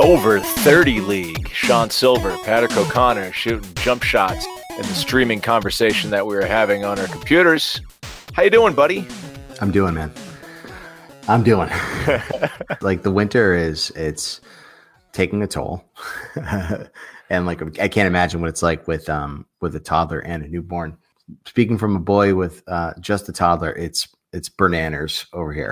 Over 30 League. Sean Silver, Patrick O'Connor shooting jump shots in the streaming conversation that we were having on our computers. How you doing, buddy? I'm doing, man. I'm doing. Like the winter it's taking a toll. And like I can't imagine what it's like with a toddler and a newborn. Speaking from a boy with just a toddler, it's bananas over here.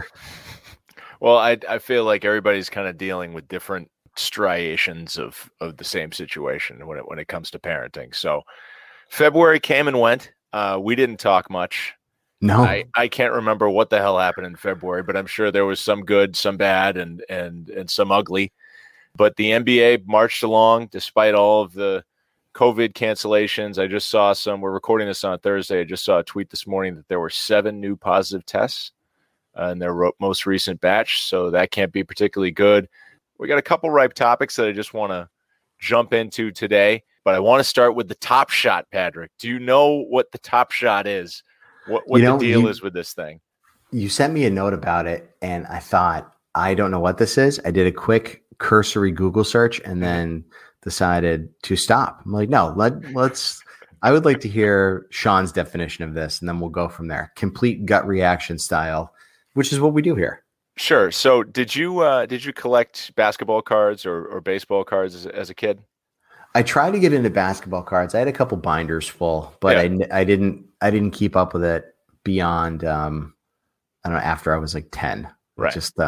Well, I feel like everybody's kind of dealing with different striations of the same situation when it comes to parenting. So February came and went. We didn't talk much. No, I can't remember what the hell happened in February, but I'm sure there was some good, some bad, and some ugly. But the NBA marched along despite all of the COVID cancellations. I just saw we're recording this on Thursday. I just saw a tweet this morning that there were 7 new positive tests in their most recent batch. So that can't be particularly good. We got a couple ripe topics that I just want to jump into today, but I want to start with the Top Shot, Patrick. Do you know what the Top Shot is? What the deal is with this thing? You sent me a note about it, and I thought, I don't know what this is. I did a quick cursory Google search and then decided to stop. I'm like, no, let's. I would like to hear Sean's definition of this, and then we'll go from there. Complete gut reaction style, which is what we do here. Sure. So did you collect basketball cards or baseball cards as a kid? I tried to get into basketball cards. I had a couple binders full, but I didn't keep up with it beyond I don't know, after I was like 10. Right. Just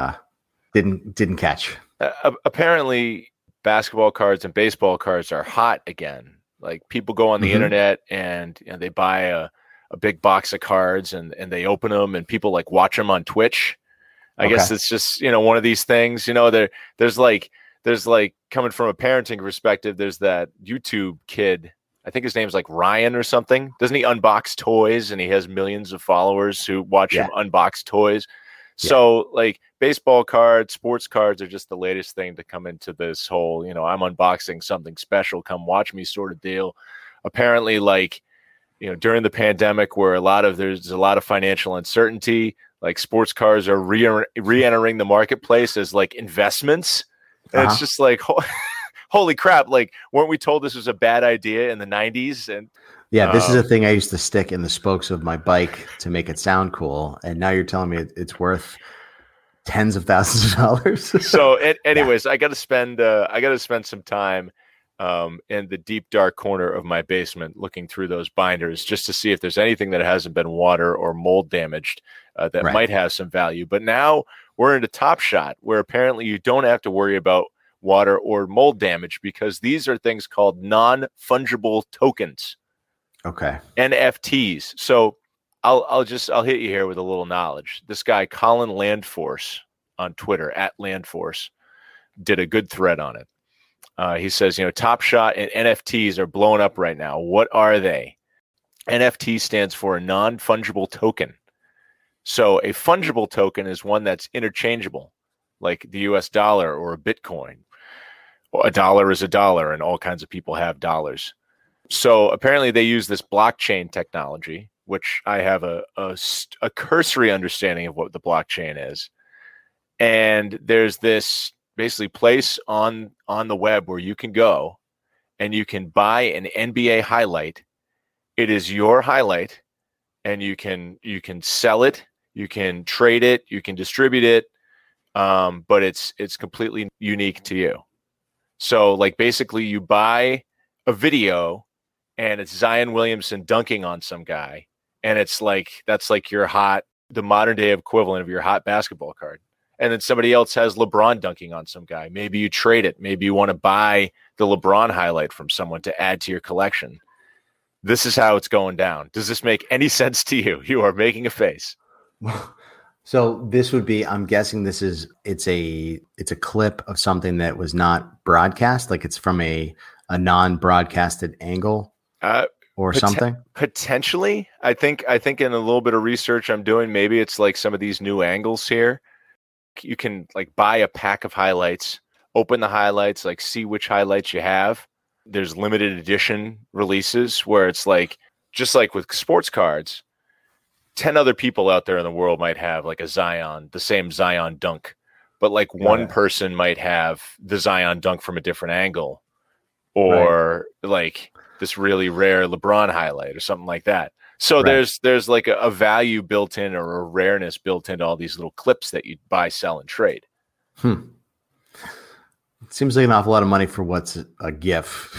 didn't catch. Apparently basketball cards and baseball cards are hot again. Like people go on the internet and they buy a big box of cards and they open them and people like watch them on Twitch. I guess it's just, one of these things, there's like coming from a parenting perspective, there's that YouTube kid. I think his name's like Ryan or something. Doesn't he unbox toys and he has millions of followers who watch him unbox toys? Yeah. So like baseball cards, sports cards are just the latest thing to come into this whole, I'm unboxing something special, come watch me sort of deal. Apparently during the pandemic where there's a lot of financial uncertainty, like sports cards are re-entering the marketplace as like investments. And it's just like, holy crap. Like, weren't we told this was a bad idea in the 90s? And this is a thing I used to stick in the spokes of my bike to make it sound cool. And now you're telling me it's worth tens of thousands of dollars. So anyways, I got to spend some time in the deep, dark corner of my basement looking through those binders just to see if there's anything that hasn't been water or mold damaged that might have some value. But now we're into Top Shot, where apparently you don't have to worry about water or mold damage because these are things called non-fungible tokens. Okay. NFTs. So I'll hit you here with a little knowledge. This guy, Colin Landforce on Twitter, @Landforce, did a good thread on it. He says, Top Shot and NFTs are blowing up right now. What are they? NFT stands for a non-fungible token. So a fungible token is one that's interchangeable, like the US dollar or a Bitcoin. A dollar is a dollar, and all kinds of people have dollars. So apparently they use this blockchain technology, which I have a cursory understanding of what the blockchain is. And there's this basically place on the web where you can go and you can buy an NBA highlight. It is your highlight, and you can sell it, you can trade it, you can distribute it, but it's completely unique to you. So like basically you buy a video and it's Zion Williamson dunking on some guy, and it's like that's like the modern day equivalent of your hot basketball card. And then somebody else has LeBron dunking on some guy. Maybe you trade it. Maybe you want to buy the LeBron highlight from someone to add to your collection. This is how it's going down. Does this make any sense to you? You are making a face. So this would be, I'm guessing it's a clip of something that was not broadcast, like it's from a non-broadcasted angle or something. Potentially. I think in a little bit of research I'm doing, maybe it's like some of these new angles here. You can like buy a pack of highlights, open the highlights, like see which highlights you have. There's limited edition releases where it's like, just like with sports cards, 10 other people out there in the world might have like the same Zion dunk but like one yeah. person might have the Zion dunk from a different angle, or like this really rare LeBron highlight or something like that. So there's like a value built in, or a rareness built into all these little clips that you buy, sell, and trade. It seems like an awful lot of money for what's a GIF.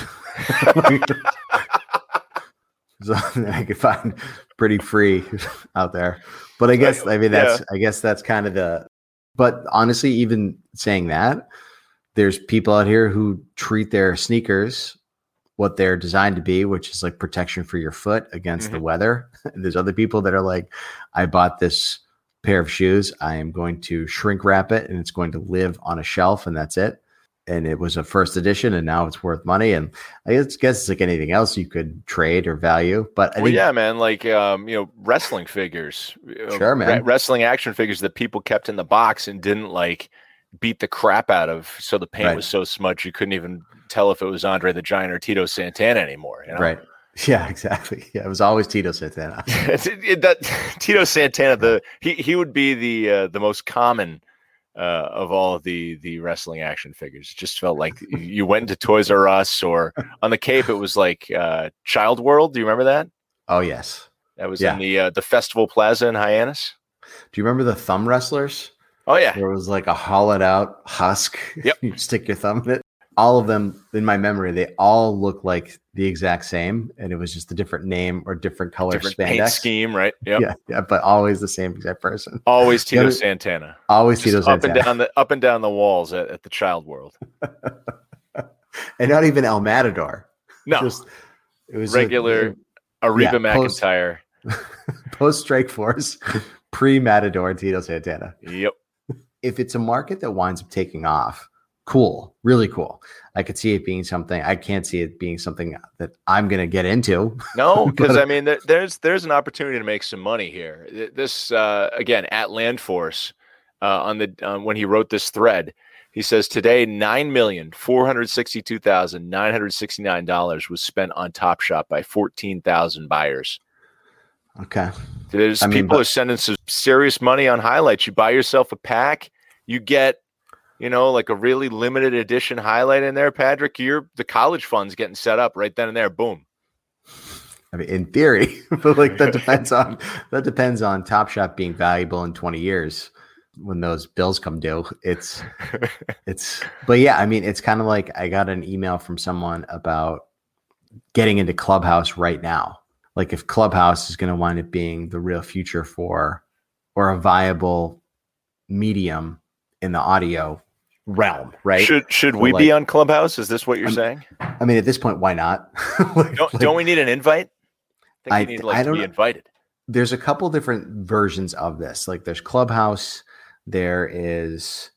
Something I could find pretty free out there. But I guess that's kind of the. But honestly, even saying that, there's people out here who treat their sneakers what they're designed to be, which is like protection for your foot against the weather. And there's other people that are like, I bought this pair of shoes. I am going to shrink wrap it and it's going to live on a shelf and that's it. And it was a first edition and now it's worth money. And I guess it's like anything else you could trade or value. But I think, yeah, man, like, wrestling figures, sure, man. Wrestling action figures that people kept in the box and didn't like beat the crap out of. So the paint was so smudged, you couldn't even tell if it was Andre the Giant or Tito Santana anymore. You know? Right. Yeah, exactly. Yeah, it was always Tito Santana. Tito Santana, he would be the most common of all of the wrestling action figures. It just felt like you went to Toys R Us, or on the Cape it was like Child World. Do you remember that? Oh yes, that was in the Festival Plaza in Hyannis. Do you remember the thumb wrestlers? Oh yeah, there was like a hollowed out husk. Yep, you stick your thumb in it. All of them, in my memory, they all look like the exact same, and it was just a different name or different color different spandex paint scheme, right? Yep. Yeah, but always the same exact person. Always Tito Santana. Always just Tito Santana. Up and down the walls at the Child World, and not even El Matador. No, it was regular Ariba McIntyre, post Strike Force, pre Matador, Tito Santana. Yep. If it's a market that winds up taking off, cool, really cool. I could see it being something. I can't see it being something that I'm going to get into. No, because I mean, there's an opportunity to make some money here. This again at Landforce when he wrote this thread, he says today $9,462,969 was spent on Top Shop by 14,000 buyers. Okay, people are sending some serious money on highlights. You buy yourself a pack, you get, like a really limited edition highlight in there, Patrick. The college fund's getting set up right then and there. Boom. I mean, in theory, but like that depends on Top Shop being valuable in 20 years when those bills come due. But yeah, I mean, it's kind of like I got an email from someone about getting into Clubhouse right now. Like if Clubhouse is going to wind up being the real future or a viable medium in the audio realm, right? Should we be on Clubhouse? Is this what you're saying? I mean, at this point, why not? Don't we need an invite? I think we need to be invited. There's a couple different versions of this. Like there's Clubhouse, there is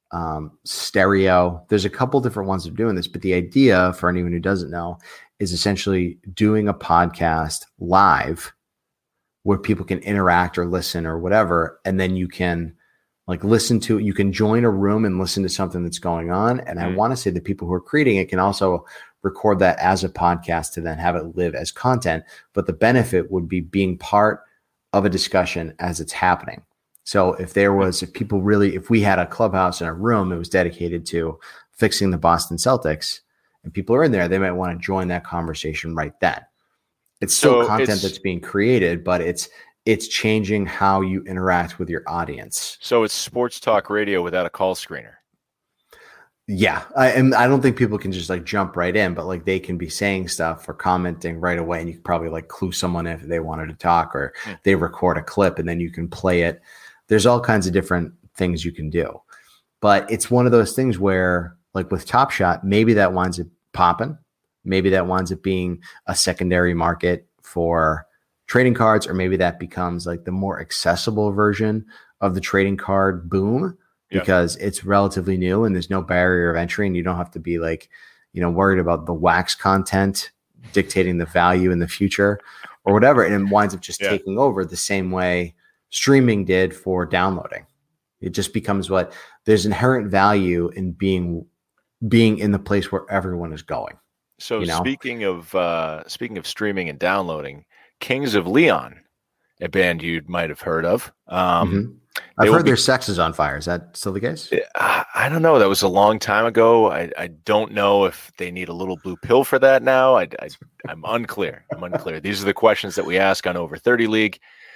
Stereo. There's a couple different ones of doing this, but the idea for anyone who doesn't know is essentially doing a podcast live where people can interact or listen or whatever, and then you can like listen to it. You can join a room and listen to something that's going on. And I want to say the people who are creating it can also record that as a podcast to then have it live as content. But the benefit would be being part of a discussion as it's happening. So if we had a Clubhouse in a room that was dedicated to fixing the Boston Celtics and people are in there, they might want to join that conversation right then. It's still content that's being created, but it's changing how you interact with your audience. So it's sports talk radio without a call screener. Yeah. I don't think people can just like jump right in, but like they can be saying stuff or commenting right away. And you can probably like clue someone if they wanted to talk, or they record a clip and then you can play it. There's all kinds of different things you can do, but it's one of those things where like with Top Shot, maybe that winds up popping. Maybe that winds up being a secondary market for trading cards, or maybe that becomes like the more accessible version of the trading card boom because it's relatively new and there's no barrier of entry and you don't have to be like, worried about the wax content dictating the value in the future or whatever. And it winds up just taking over the same way streaming did for downloading. It just becomes there's inherent value in being in the place where everyone is going. So speaking of streaming and downloading, Kings of Leon, a band you might have heard of, I've heard their sex is on fire. Is that still the case? I don't know. That was a long time ago. I don't know if they need a little blue pill for that now. I'm unclear. These are the questions that we ask on Over 30 League.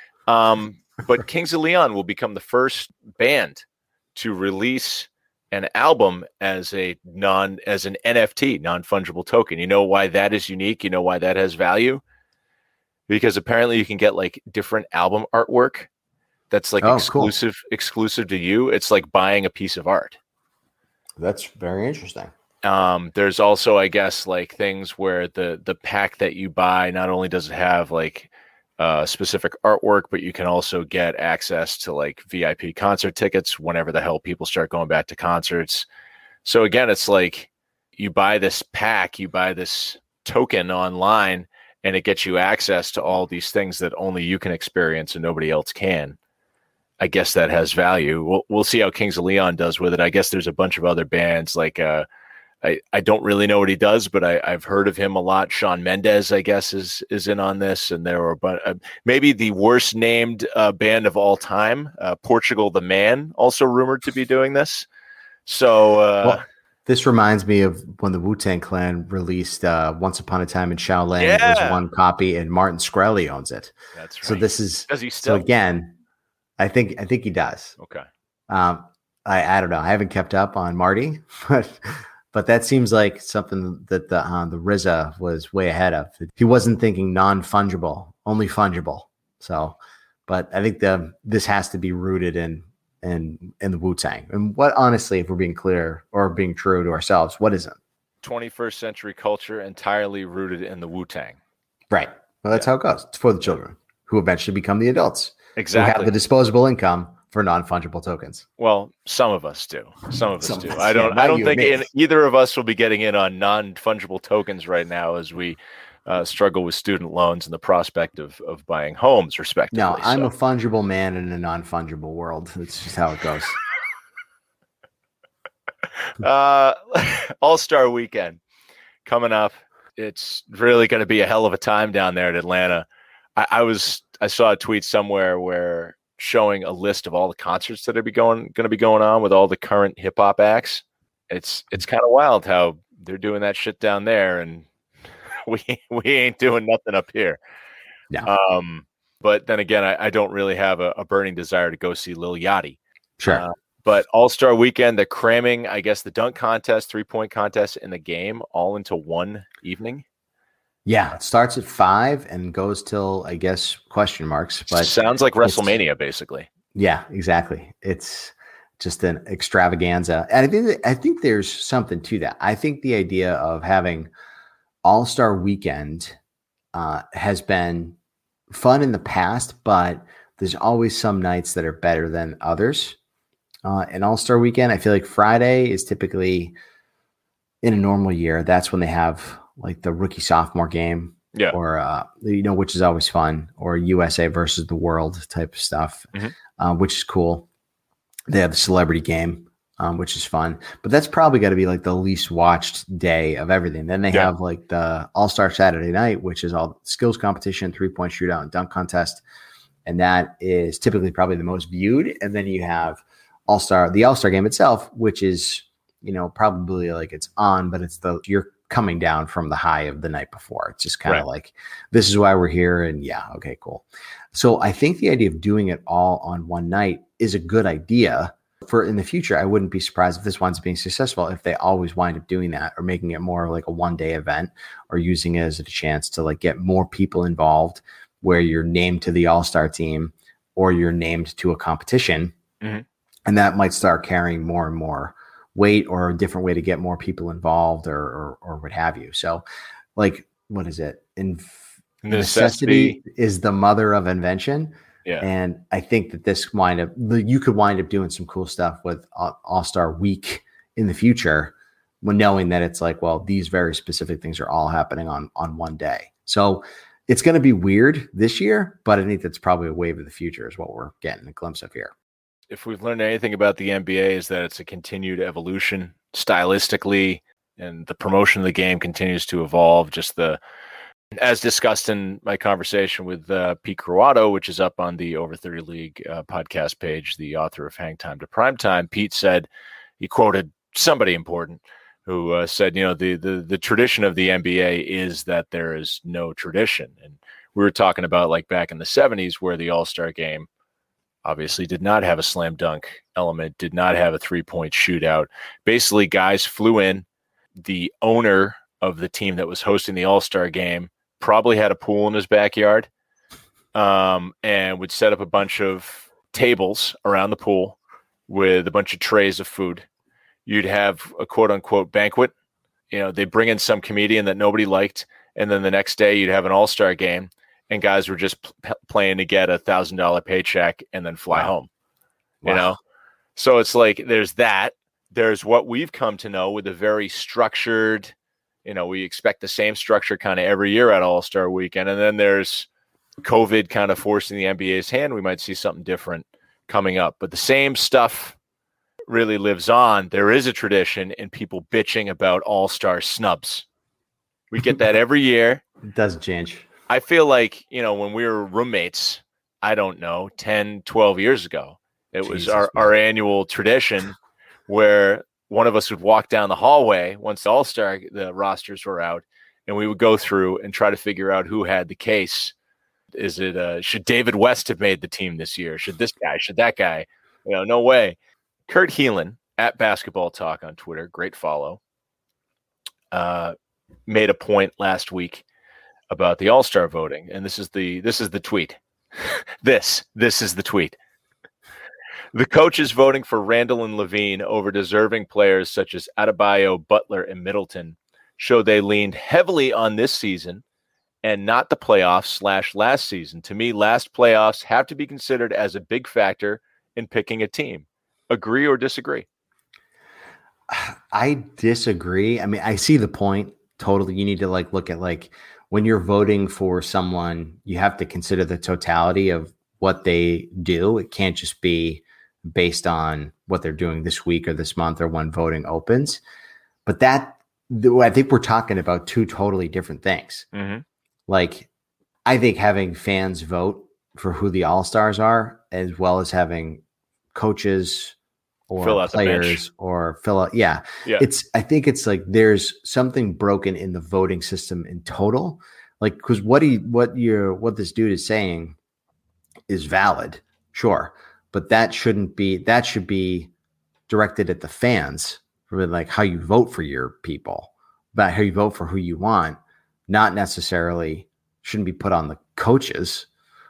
But Kings of Leon will become the first band to release an album as an NFT, non-fungible token. You know why that is unique? You know why that has value? Because apparently you can get like different album artwork that's like exclusive to you. It's like buying a piece of art. That's very interesting. There's also, I guess, like things where the pack that you buy, not only does it have like specific artwork, but you can also get access to like VIP concert tickets whenever the hell people start going back to concerts. So again, it's like you buy this pack, you buy this token online, and it gets you access to all these things that only you can experience and nobody else can. I guess that has value. We'll see how Kings of Leon does with it. I guess there's a bunch of other bands like I don't really know what he does, but I've heard of him a lot. Shawn Mendes, I guess, is in on this, and there were maybe the worst named band of all time, Portugal the Man, also rumored to be doing this. So this reminds me of when the Wu-Tang Clan released "Once Upon a Time in Shaolin." Yeah. It was one copy, and Martin Shkreli owns it. That's right. So this is does he still? So again, I think he does. Okay. I don't know. I haven't kept up on Marty, but that seems like something that the RZA was way ahead of. He wasn't thinking non-fungible, only fungible. So, but I think this has to be rooted in the Wu-Tang. And what, honestly, if we're being clear or being true to ourselves, what is it? 21st century culture entirely rooted in the Wu-Tang. Right. Well, that's how it goes. It's for the children who eventually become the adults. Exactly. Who have the disposable income for non-fungible tokens. Well, some of us do. I don't think either of us will be getting in on non-fungible tokens right now as we struggle with student loans and the prospect of buying homes, respectively. No, I'm a fungible man in a non-fungible world. That's just how it goes. All-Star Weekend coming up. It's really going to be a hell of a time down there in Atlanta. I saw a tweet somewhere where showing a list of all the concerts that are going to be going on with all the current hip hop acts. It's kind of wild how they're doing that shit down there, and we ain't doing nothing up here. Yeah. But then again, I don't really have a burning desire to go see Lil Yachty. Sure. But All-Star Weekend, they're cramming, I guess, the dunk contest, 3-point contest, and the game all into one evening. Yeah, it starts at 5 and goes till, I guess, question marks. But sounds like WrestleMania, basically. Yeah, exactly. It's just an extravaganza. And I think there's something to that. I think the idea of having All-Star Weekend has been fun in the past, but there's always some nights that are better than others. And All-Star Weekend, I feel like Friday is typically, in a normal year, that's when they have like the rookie sophomore game, or which is always fun, or USA versus the world type of stuff, which is cool. They have the celebrity game, which is fun, but that's probably got to be like the least watched day of everything. Then they have like the All-Star Saturday night, which is all skills competition, 3-point shootout, and dunk contest, and that is typically probably the most viewed. And then you have the All-Star game itself, which is probably like it's on, but you're coming down from the high of the night before. It's just kind of like, this is why we're here. And yeah, okay, cool. So I think the idea of doing it all on one night is a good idea for in the future. I wouldn't be surprised if this winds up being successful, if they always wind up doing that, or making it more like a one-day event, or using it as a chance to like get more people involved, where you're named to the All-Star team or you're named to a competition. Mm-hmm. And that might start carrying more and more weight, or a different way to get more people involved, or what have you. So like, what is it? Necessity is the mother of invention. Yeah. And I think that you could wind up doing some cool stuff with All-Star Week in the future, when knowing that it's like, well, these very specific things are all happening on one day. So it's going to be weird this year, but I think that's probably a wave of the future is what we're getting a glimpse of here. If we've learned anything about the NBA, is that it's a continued evolution stylistically, and the promotion of the game continues to evolve. Just the as discussed in my conversation with Pete Croatto, which is up on the Over 30 League podcast page, the author of Hang Time to Prime Time, Pete said, he quoted somebody important who said, the tradition of the NBA is that there is no tradition. And we were talking about like back in the 70s where the All-Star game obviously did not have a slam dunk element, did not have a three-point shootout. Basically, guys flew in. The owner of the team that was hosting the All-Star game probably had a pool in his backyard, and would set up a bunch of tables around the pool with a bunch of trays of food. You'd have a quote-unquote banquet. They bring in some comedian that nobody liked, and then the next day you'd have an All-Star game, and guys were just playing to get $1,000 paycheck and then fly home. So it's like there's that. There's what we've come to know with a very structured, we expect the same structure kind of every year at All-Star Weekend. And then there's COVID kind of forcing the NBA's hand. We might see something different coming up. But the same stuff really lives on. There is a tradition in people bitching about All-Star snubs. We get that every year. It doesn't change. I feel like, when we were roommates, I don't know, 10, 12 years ago, it was our annual tradition where one of us would walk down the hallway once the rosters were out, and we would go through and try to figure out who had the case. Is it should David West have made the team this year? Should this guy? Should that guy? No way. Kurt Heelan at Basketball Talk on Twitter, great follow, made a point last week about the All-Star voting, and this is the tweet. this is the tweet. The coaches voting for Randle and Levine over deserving players such as Adebayo, Butler, and Middleton show they leaned heavily on this season and not the playoffs / last season. To me, last playoffs have to be considered as a big factor in picking a team. Agree or disagree? I disagree. I mean, I see the point totally. You need to look at when you're voting for someone, you have to consider the totality of what they do. It can't just be based on what they're doing this week or this month or when voting opens. But I think we're talking about two totally different things. Mm-hmm. I think having fans vote for who the All-Stars are, as well as having coaches or players or fill out. Yeah. I think it's there's something broken in the voting system in total. Cause what this dude is saying is valid. Sure. But that should be directed at the fans for how you vote for your people, about how you vote for who you want, not necessarily shouldn't be put on the coaches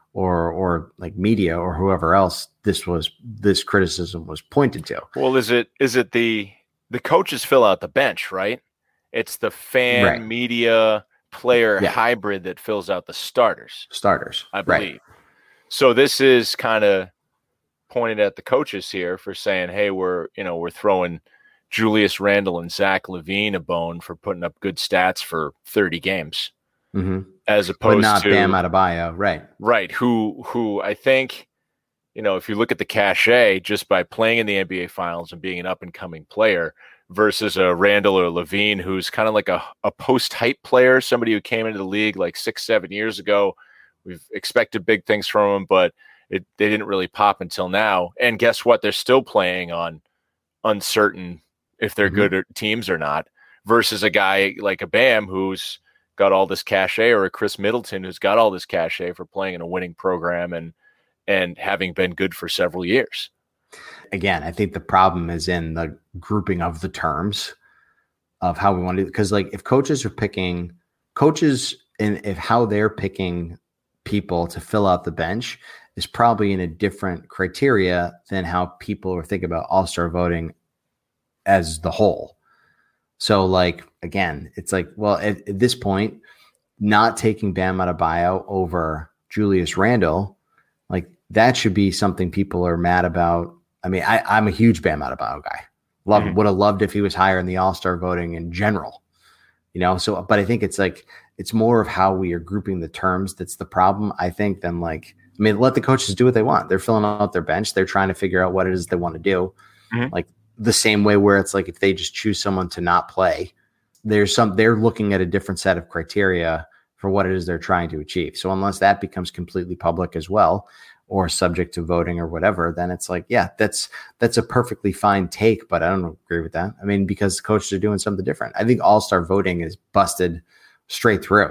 or media or whoever else this criticism was pointed to. Well, is it the coaches fill out the bench, right? It's the fan media player hybrid that fills out the starters, I believe. Right. So this is kind of pointed at the coaches here for saying, hey, we're throwing Julius Randle and Zach LaVine a bone for putting up good stats for 30 games. Mm-hmm. As opposed but not to Bam Adebayo, right? Who I think, if you look at the cachet just by playing in the NBA Finals and being an up and coming player versus a Randle or Levine, who's kind of like a post hype player, somebody who came into the league 6-7 years ago. We've expected big things from him, but they didn't really pop until now. And guess what? They're still playing on uncertain if they're good at teams or not. Versus a guy like a Bam who's got all this cachet, or a Chris Middleton who's got all this cachet for playing in a winning program and having been good for several years. Again, I think the problem is in the grouping of the terms of how we want to do it. Because if coaches are picking and if how they're picking people to fill out the bench is probably in a different criteria than how people are thinking about All-Star voting as the whole. So again, it's well, at this point, not taking Bam Adebayo over Julius Randle, that should be something people are mad about. I mean, I'm a huge Bam Adebayo guy. Would have loved if he was higher in the All-Star voting in general, so, but I think it's it's more of how we are grouping the terms. That's the problem, I think, than let the coaches do what they want. They're filling out their bench. They're trying to figure out what it is they want to do. Mm-hmm. The same way where it's if they just choose someone to not play, they're looking at a different set of criteria for what it is they're trying to achieve. So unless that becomes completely public as well, or subject to voting or whatever, then it's like, yeah, that's a perfectly fine take, but I don't agree with that. I mean, because the coaches are doing something different. I think all-star voting is busted straight through.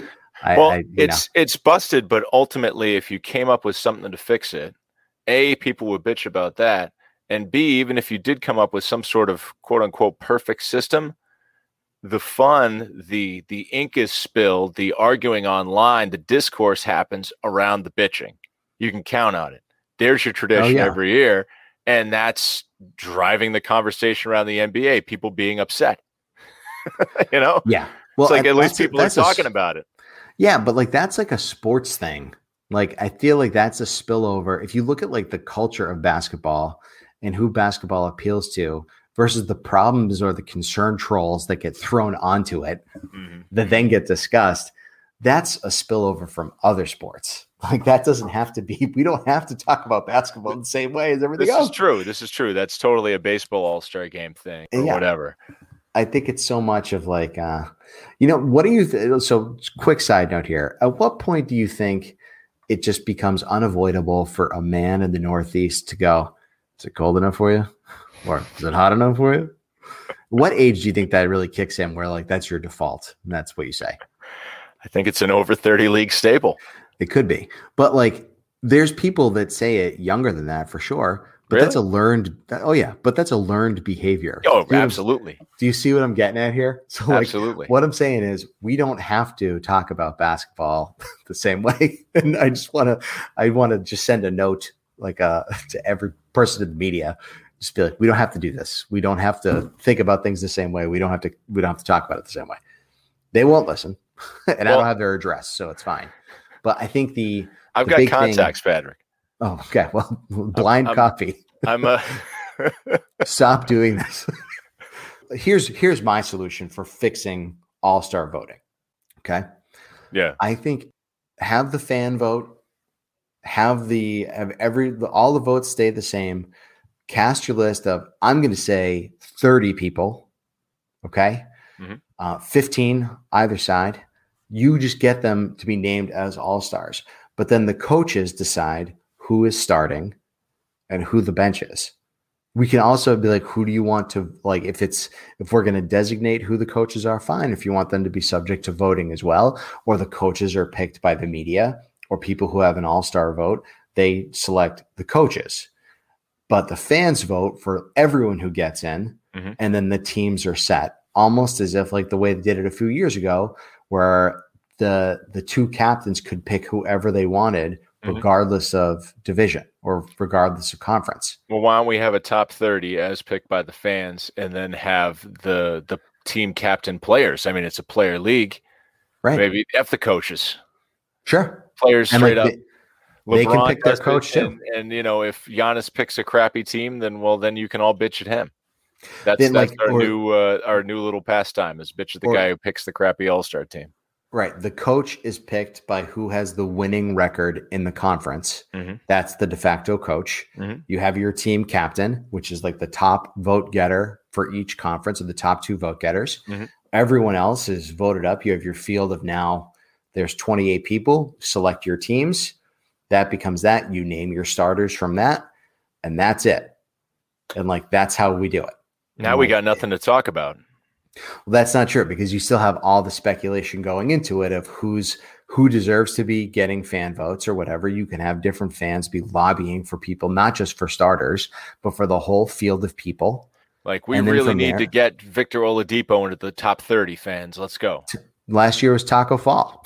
It's busted, but ultimately, if you came up with something to fix it, A, people would bitch about that, and B, even if you did come up with some sort of quote unquote perfect system, the fun, the ink is spilled, the arguing online, the discourse happens around the bitching. You can count on it. There's your tradition every year, and that's driving the conversation around the NBA. People being upset, Yeah, well, it's like at least people are talking about it. Yeah, but like that's like a sports thing. Like I feel like that's a spillover. If you look at like the culture of basketball and who basketball appeals to versus the problems or the concern trolls that get thrown onto it that then get discussed, that's a spillover from other sports. Like that doesn't have to be, we don't have to talk about basketball in the same way as everything else. This is true. That's totally a baseball all-star game thing or whatever. I think it's so much of like, what do you, so quick side note here. At what point do you think it just becomes unavoidable for a man in the Northeast to go, is it cold enough for you? Or is it hot enough for you? What age do you think that really kicks in where like, that's your default? And that's what you say. I think it's an over 30 league staple. It could be, but like there's people that say it younger than that for sure. But really? That's a learned. But that's a learned behavior. Oh, absolutely. Do you see what I'm getting at here? So, like, absolutely. What I'm saying is, we don't have to talk about basketball the same way. And I want to just send a note, like, to every person in the media. Just be like, we don't have to do this. We don't have to think about things the same way. We don't have to talk about it the same way. They won't listen, and I don't have their address, so it's fine. But I think I've got contacts, Patrick. Oh, okay. Well, blind copy. Stop doing this. Here's my solution for fixing all-star voting. Okay. Yeah. I think have the fan vote, have all the votes stay the same. Cast your list of, I'm going to say 30 people. Okay. 15 either side. You just get them to be named as all-stars. But then the coaches decide who is starting and who the bench is. We can also be like, who do you want to, like, if we're going to designate who the coaches are, fine. If you want them to be subject to voting as well, or the coaches are picked by the media or people who have an all-star vote, they select the coaches. But the fans vote for everyone who gets in, and then the teams are set, almost as if like the way they did it a few years ago, where the two captains could pick whoever they wanted, regardless of division or regardless of conference. Well, why don't we have a top 30 as picked by the fans and then have the team captain players? I mean, it's a player league. Right. Maybe F the coaches. Sure. Players straight up. They can pick their coach too. And if Giannis picks a crappy team, then you can all bitch at him. That's our new little pastime is bitch at the guy who picks the crappy all-star team. Right. The coach is picked by who has the winning record in the conference. That's the de facto coach. You have your team captain, which is like the top vote getter for each conference, or the top two vote getters. Everyone else is voted up. You have your field of now there's 28 people. Select your teams. That becomes that. You name your starters from that, and that's it. And like that's how we do it. Now we got nothing to talk about. Well, that's not true, because you still have all the speculation going into it of who deserves to be getting fan votes or whatever. You can have different fans be lobbying for people, not just for starters, but for the whole field of people. Like we really need to get Victor Oladipo into the top 30 fans. Let's go. Last year was Taco Fall.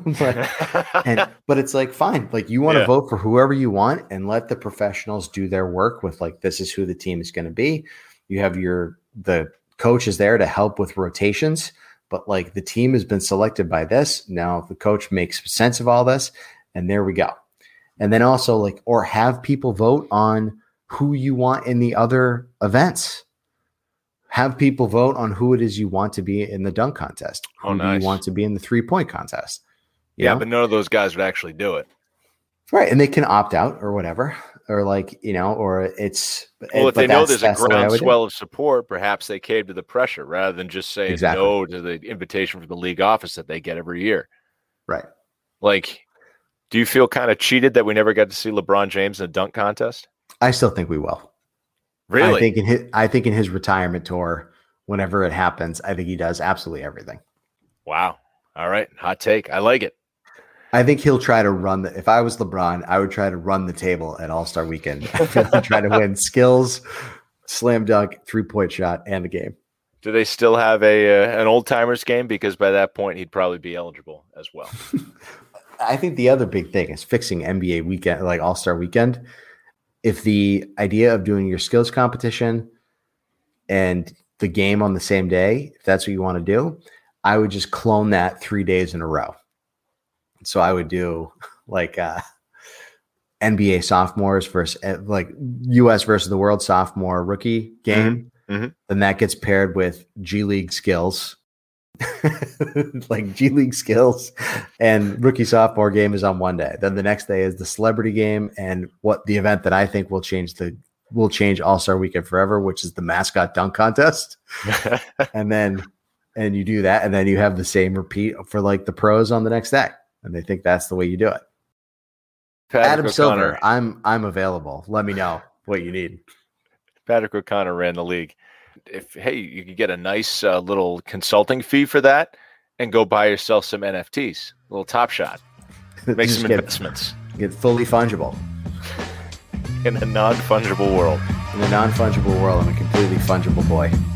but it's like, fine. Like you want to vote for whoever you want and let the professionals do their work with like, this is who the team is going to be. You have the coach is there to help with rotations, but like the team has been selected by this. Now the coach makes sense of all this, and there we go. And then also like, or have people vote on who you want in the other events. Have people vote on who it is you want to be in the dunk contest. Who do you want to be in the 3-point contest? You know? But none of those guys would actually do it. Right. And they can opt out or whatever. Or like, or it's. Well, if they know there's a groundswell of support, perhaps they cave to the pressure rather than just say no to the invitation from the league office that they get every year. Right. Like, do you feel kind of cheated that we never got to see LeBron James in a dunk contest? I still think we will. Really? I think in his retirement tour, whenever it happens, I think he does absolutely everything. Wow. All right. Hot take. I like it. I think he'll try to run if I was LeBron, I would try to run the table at All-Star Weekend. Try to win skills, slam dunk, 3-point shot, and the game. Do they still have an old timers game? Because by that point, he'd probably be eligible as well. I think the other big thing is fixing NBA weekend, like All-Star Weekend. If the idea of doing your skills competition and the game on the same day, if that's what you want to do, I would just clone that 3 days in a row. So I would do like NBA sophomores versus like US versus the world sophomore rookie game. Mm-hmm. Then that gets paired with G League skills, like G League skills, and rookie sophomore game is on one day. Then the next day is the celebrity game and what the event that I think will change All-Star Weekend forever, which is the mascot dunk contest. And you do that, and then you have the same repeat for like the pros on the next day. And they think that's the way you do it. Adam Silver, I'm available. Let me know what you need. Patrick O'Connor ran the league. If you could get a nice little consulting fee for that, and go buy yourself some NFTs, a little Top Shot, make some investments. Get fully fungible in a non-fungible world. In a non-fungible world, I'm a completely fungible boy.